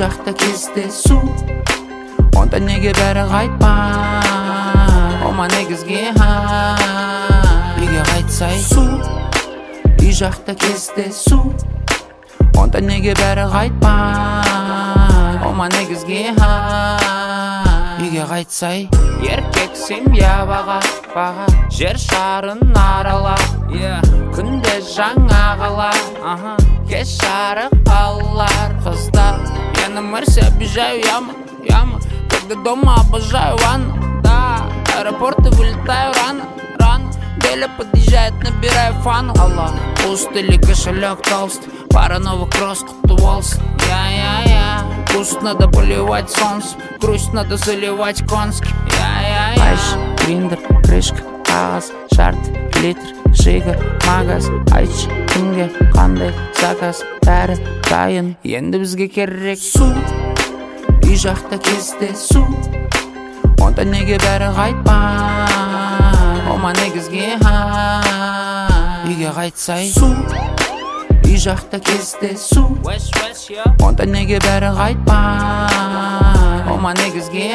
жақта кездесу, онда неге бәрі қайтпай? Ома негізге үйге қайтсай су. Үй жақта кездесу, онда неге бәрі қайтпай? Ома негізге үйге қайтсай. Еркек семья баға, жер шарын арала, күнде жаңа қала, кеш жарық балалар, қыздар. Я на Марсе обижаю яму, когда дома обожаю ванну, да, аэропорты вылетаю рано, Деля подъезжает, набираю фану. Пуст или кошелек толстый, пара новых кросс, құтты болсын. Грусть надо поливать солнце, грусть надо заливать конский. Айш, гриндер, крышка, қағаз, шарт, литр, жига, магаз. Айч, кімге қандай заказ, бәрі дайын, енді бізге керек су. Үй жақта кездесу, онда неге бәрі қайтпай? Ома негізге үйге қайтсай су. Үй жақта кездесу, онда неге бәрі қайтпай? Ома негізге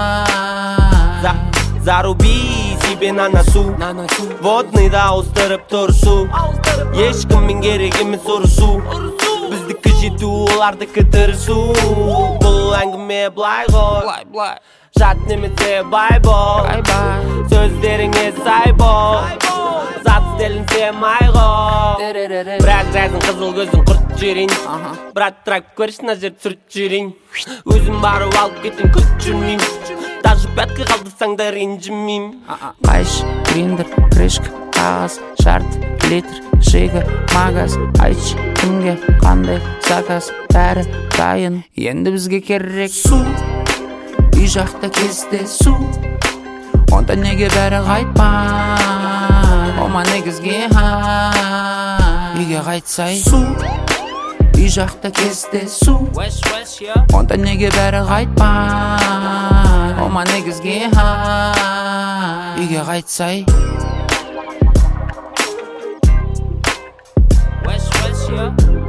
Заруби себе на носу, водныйда ауыстырып тұрсу. Ешкіммен керек емес ұрысу, біздікі жету, олардікі тырысу. Бұл әңгіме былай ғой, жат немесе бай бол, сөздеріңе сай бол, зат стелінсе май ғой. Бірақ жазын қызыл көзін құрт жерін, брат трак көрші на жер түсірт жерін. Өзім барып алып кетін күт жүрмейм, даже пятка қалдырсаң да ренжімейм. Айш, гриндер, крышка, қағаз, шарт, литр, жига, магаз. Айч, кімге қандай заказ, бәрі дайын, енді бізге керек су. Үй жақта кездесу, онда неге бәрі қайтпай? Ома негізге үйге қайтсай су. Үй жақта кездесу, онда неге бәрі қайтпай? Ома негізге үйге қайтсай. West, yeah.